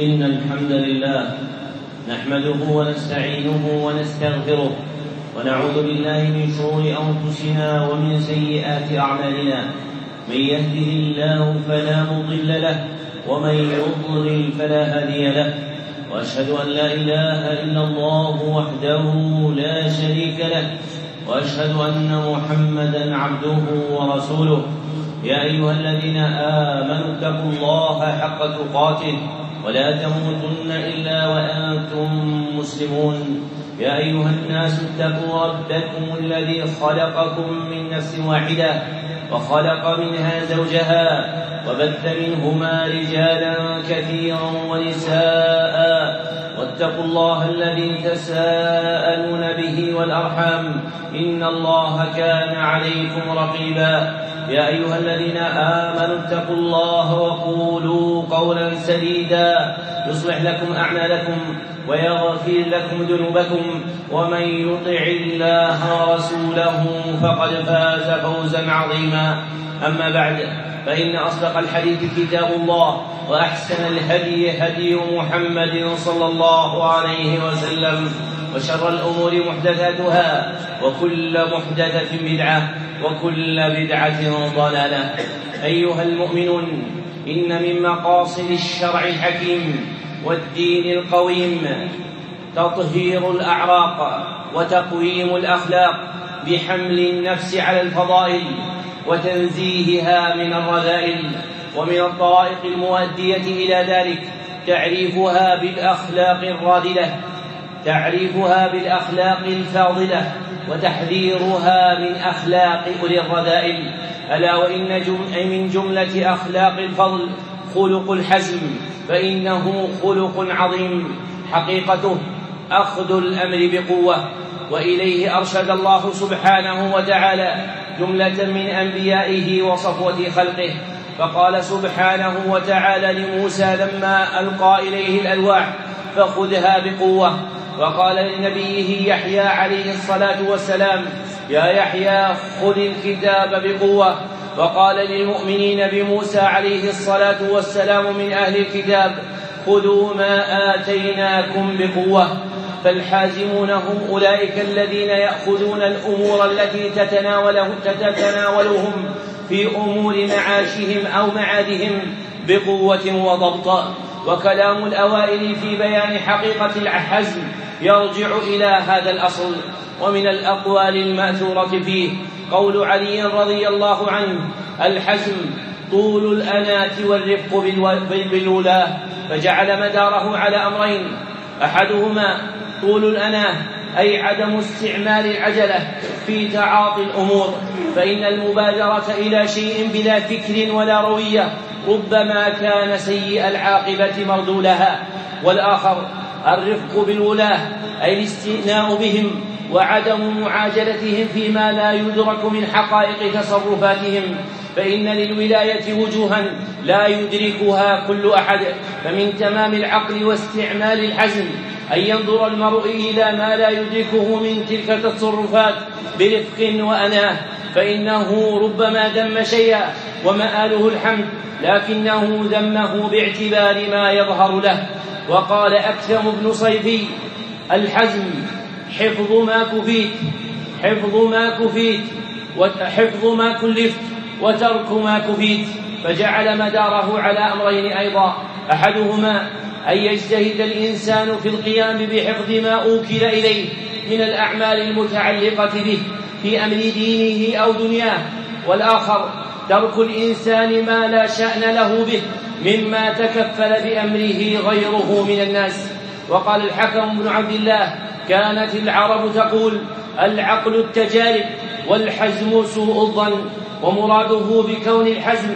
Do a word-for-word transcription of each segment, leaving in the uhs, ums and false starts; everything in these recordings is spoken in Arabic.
إن الحمد لله نحمده ونستعينه ونستغفره ونعوذ بالله من شرور أنفسنا ومن سيئات أعمالنا. من يهده الله فلا مضل له ومن يضلل فلا هادي له، وأشهد أن لا إله إلا الله وحده لا شريك له، وأشهد أن محمدا عبده ورسوله. يا أيها الذين آمنوا اتقوا الله حق تقاته ولا تموتن إلا وأنتم مسلمون. يا أيها الناس اتقوا ربكم الذي خلقكم من نفس واحدة وخلق منها زوجها وبث منهما رجالا كثيرا ونساء، واتقوا الله الذي تساءلون به والأرحام إن الله كان عليكم رقيبا. يا أيها الذين آمنوا اتقوا الله وقولوا قولا سديدا يصلح لكم أعمالكم ويغفر لكم ذنوبكم، ومن يطع الله ورسوله فقد فاز فوزا عظيما. أما بعد، فإن أصدق الحديث كتاب الله، وأحسن الهدي هدي محمد صلى الله عليه وسلم، وشر الأمور محدثاتها، وكل محدثة بدعة، وكل بدعة ضلالة. أيها المؤمنون، إن من مقاصد الشرع الحكيم والدين القويم تطهير الأعراق وتقويم الأخلاق بحمل النفس على الفضائل وتنزيهها من الرذائل. ومن الطرائق المؤدية إلى ذلك تعريفها بالأخلاق الرادلة تعريفها بالأخلاق الفاضلة وتحذيرها من أخلاق أولي الرذائل. ألا وإن جمع من جملة أخلاق الفضل خلق الحزم، فإنه خلق عظيم حقيقته أخذ الأمر بقوة، وإليه أرشد الله سبحانه وتعالى جملة من أنبيائه وصفوة خلقه. فقال سبحانه وتعالى لموسى لما ألقى إليه الألواح فخذها بقوة، وقال لنبيه يحيى عليه الصلاة والسلام يا يحيى خذ الكتاب بقوة، وقال للمؤمنين بموسى عليه الصلاة والسلام من أهل الكتاب خذوا ما آتيناكم بقوة. فالحازمون هم أولئك الذين يأخذون الأمور التي تتناولهم في أمور معاشهم أو معادهم بقوة وضبط. وكلام الأوائل في بيان حقيقة الحزم يرجع إلى هذا الأصل. ومن الأقوال المأثورة فيه قول علي رضي الله عنه الحزم طول الأنات والرفق بالولاة، فجعل مداره على أمرين: أحدهما طول الأناه أي عدم استعمال العجلة في تعاطي الأمور، فإن المبادرة إلى شيء بلا فكر ولا روية ربما كان سيء العاقبة مردولها. والآخر الرفق بالولاة أي الاستئناء بهم وعدم معاجلتهم فيما لا يدرك من حقائق تصرفاتهم، فإن للولاية وجوها لا يدركها كل أحد. فمن تمام العقل واستعمال الحزم أن ينظر المرء إلى ما لا يدركه من تلك التصرفات برفق وأناه، فإنه ربما ذم شيئا ومآله الحمد، لكنه ذمه باعتبار ما يظهر له. وقال أكثم بن صيفي الحزم حفظ ما كفيت حفظ ما كفيت وحفظ ما كلفت وترك ما كفيت، فجعل مداره على أمرين أيضا: أحدهما أن يجتهد الإنسان في القيام بحفظ ما أوكل إليه من الأعمال المتعلقة به في أمر دينه أو دنياه، والآخر ترك الإنسان ما لا شأن له به مما تكفل بأمره غيره من الناس. وقال الحكم بن عبد الله كانت العرب تقول العقل التجارب والحزم سوء الظن، ومراده بكون الحزم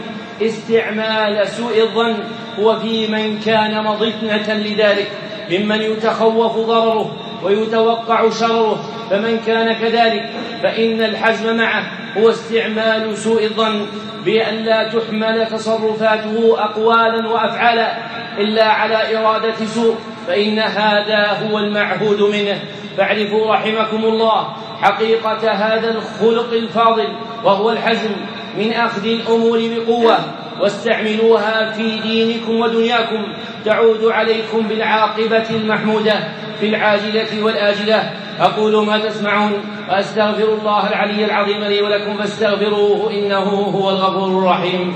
استعمال سوء الظن هو في من كان مضنة لذلك ممن يتخوف ضرره ويتوقع شره، فمن كان كذلك فإن الحزم معه هو استعمال سوء الظن بأن لا تحمل تصرفاته أقوالا وأفعالا إلا على إرادة سوء، فإن هذا هو المعهود منه. فاعرفوا رحمكم الله حقيقة هذا الخلق الفاضل وهو الحزم من أخذ الأمور بقوة واستعملوها في دينكم ودنياكم تعود عليكم بالعاقبة المحمودة في العاجلة والآجلة. أقول ما تسمعون وأستغفر الله العلي العظيم لي ولكم فاستغفروه إنه هو الغفور الرحيم.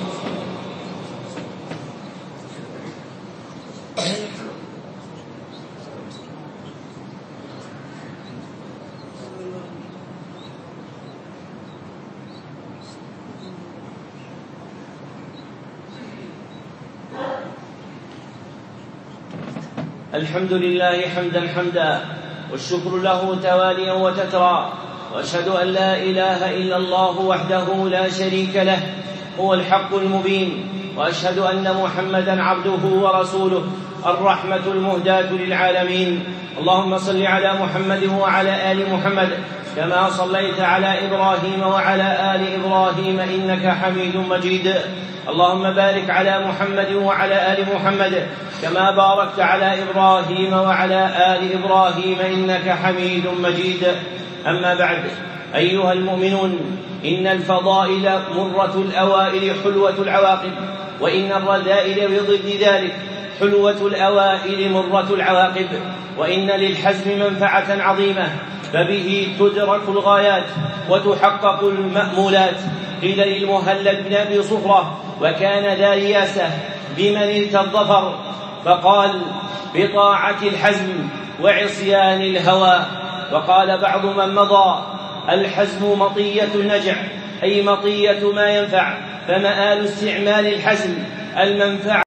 الحمد لله حمدا حمدا والشكر له تواليا وتترى، وأشهد أن لا إله إلا الله وحده لا شريك له هو الحق المبين، وأشهد أن محمدا عبده ورسوله الرحمة المهداة للعالمين. اللهم صل على محمد وعلى آل محمد كما صليت على إبراهيم وعلى آل إبراهيم إنك حميد مجيد. اللهم بارك على محمد وعلى آل محمد كما باركت على إبراهيم وعلى آل إبراهيم إنك حميد مجيد. أما بعد، أيها المؤمنون، إن الفضائل مرة الأوائل حلوة العواقب، وإن الرذائل بضد ذلك حلوة الأوائل مرة العواقب. وإن للحزم منفعة عظيمة، فبه تدرك الغايات وتحقق المأمولات. قيل للمهلب بن أبي صفرة وكان ذا رياسة بمن التى الظفر، فقال: بطاعة الحزم وعصيان الهوى. وقال بعض من مضى: الحزم مطية النجع، أي مطية ما ينفع، فمآل استعمال الحزم المنفعة